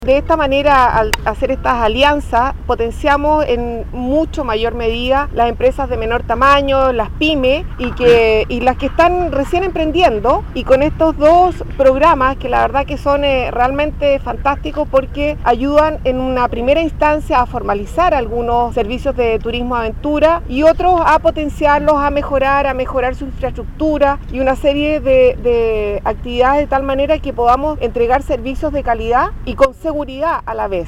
De esta manera, al hacer estas alianzas, potenciamos en mucho mayor medida las empresas de menor tamaño, las pymes y las que están recién emprendiendo, y con estos dos programas que la verdad que son realmente fantásticos porque ayudan en una primera instancia a formalizar algunos servicios de turismo aventura y otros a potenciarlos, a mejorar su infraestructura y una serie de actividades de tal manera que podamos entregar servicios de calidad y con seguridad a la vez.